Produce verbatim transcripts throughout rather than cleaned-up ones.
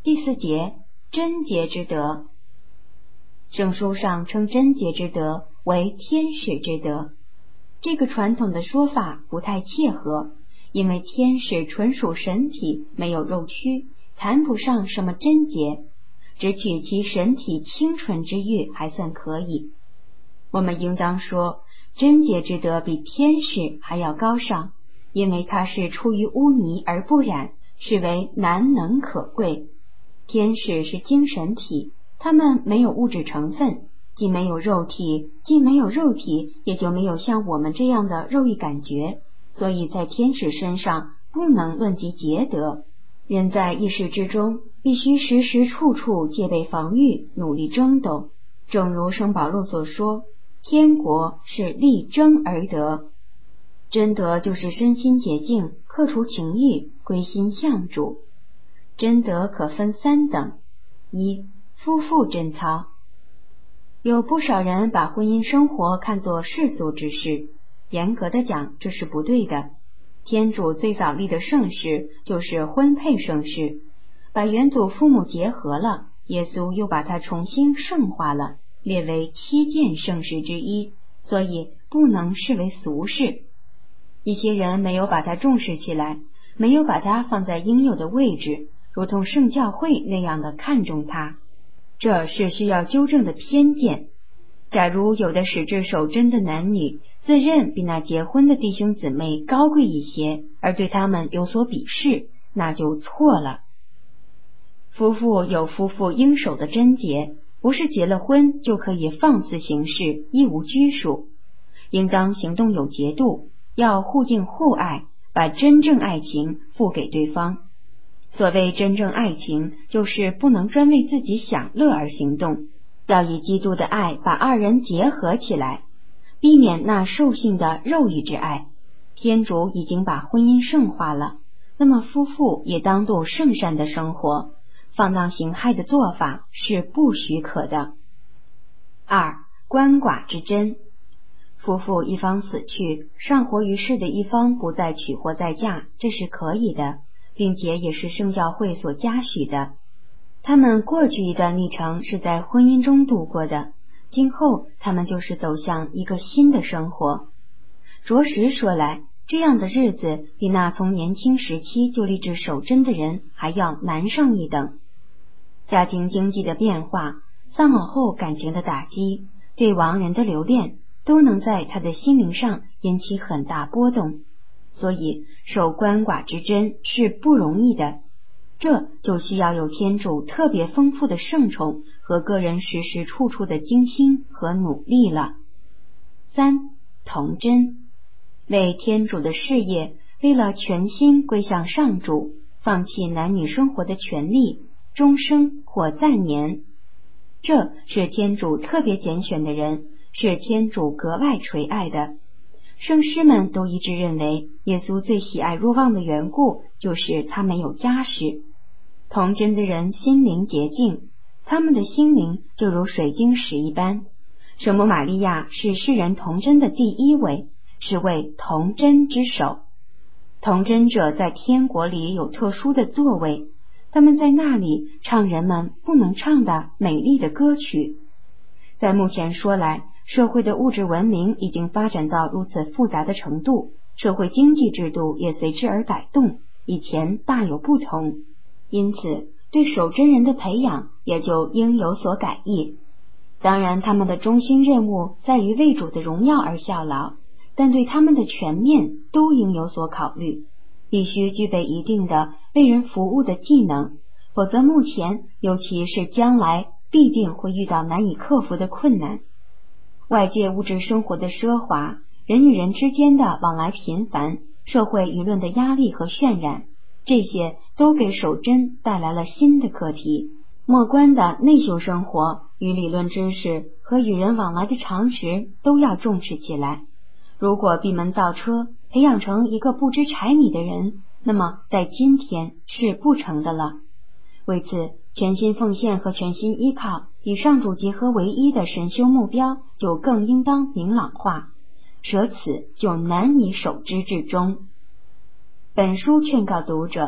第四节，贞洁之德。圣书上称贞洁之德为天使之德，这个传统的说法不太切合，因为天使纯属神体，没有肉躯，谈不上什么贞洁，只取其神体清纯之誉还算可以。我们应当说，贞洁之德比天使还要高尚，因为它是出于污泥而不染，是为难能可贵。天使是精神体，它们没有物质成分，既没有肉体，既没有肉体，也就没有像我们这样的肉意感觉，所以在天使身上不能论及洁德。人在意识之中，必须时时处处戒备防御，努力争斗。正如圣保禄所说，天国是力争而得。贞德就是身心洁净，克除情欲，归心向主。贞德可分三等：一、夫妇贞操。有不少人把婚姻生活看作世俗之事，严格的讲，这是不对的。天主最早立的圣事就是婚配圣事，把元祖父母结合了，耶稣又把它重新圣化了，列为七件圣事之一，所以不能视为俗事。一些人没有把它重视起来，没有把它放在应有的位置，如同圣教会那样的看重它，这是需要纠正的偏见。假如有的使至守贞的男女自认比那结婚的弟兄姊妹高贵一些，而对他们有所鄙视，那就错了。夫妇有夫妇应守的贞洁，不是结了婚就可以放肆行事，一无拘束，应当行动有节度，要互敬互爱，把真正爱情付给对方。所谓真正爱情，就是不能专为自己享乐而行动，要以基督的爱把二人结合起来，避免那兽性的肉欲之爱。天主已经把婚姻圣化了，那么夫妇也当度圣善的生活，放荡形骸的做法是不许可的。二、鳏寡之贞。夫妇一方死去，尚活于世的一方不再娶或再嫁，这是可以的，并且也是圣教会所嘉许的。他们过去一段历程是在婚姻中度过的，今后他们就是走向一个新的生活。着实说来，这样的日子比那从年轻时期就立志守贞的人还要难上一等。家庭经济的变化，丧偶后感情的打击，对亡人的留恋，都能在他的心灵上引起很大波动，所以守鳏寡之贞是不容易的，这就需要有天主特别丰富的圣宠和个人时时处处的精心和努力了。三、童贞。为天主的事业，为了全心归向上主，放弃男女生活的权利，终生或再年，这是天主特别拣选的人，是天主格外垂爱的。圣师们都一致认为，耶稣最喜爱若望的缘故，就是他没有家室。童贞的人心灵洁净，他们的心灵就如水晶石一般。圣母玛利亚是世人童贞的第一位，是为童贞之首。童贞者在天国里有特殊的座位，他们在那里唱人们不能唱的美丽的歌曲。在目前说来，社会的物质文明已经发展到如此复杂的程度，社会经济制度也随之而改动，以前大有不同，因此对守贞人的培养也就应有所改易。当然，他们的中心任务在于为主的荣耀而效劳，但对他们的全面都应有所考虑，必须具备一定的为人服务的技能，否则目前尤其是将来必定会遇到难以克服的困难。外界物质生活的奢华，人与人之间的往来频繁，社会舆论的压力和渲染，这些都给守贞带来了新的课题。默观的内修生活与理论知识和与人往来的常识都要重视起来。如果闭门造车，培养成一个不知柴米的人，那么在今天是不成的了。为此，全心奉献和全心依靠与上主结合为一的神修目标就更应当明朗化，舍此就难以守之至终。本书劝告读者，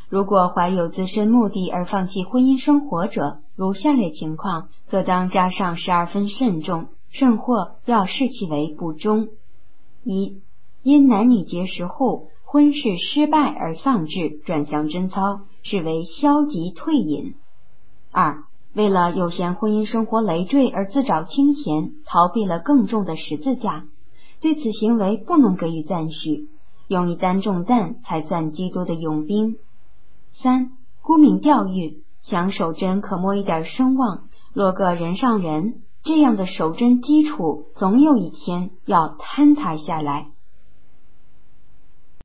如果怀有自身目的而放弃婚姻生活者，如下列情况，则当加上十二分慎重，甚或要视其为不忠。一、因男女结识后婚事失败而丧志，转向贞操，是为消极退隐。二、为了有嫌婚姻生活累赘而自找清闲，逃避了更重的十字架，对此行为不能给予赞许，用一担重担才算基督的勇兵。三、沽名钓誉，想守贞可摸一点声望，落个人上人，这样的守贞基础总有一天要坍塌下来。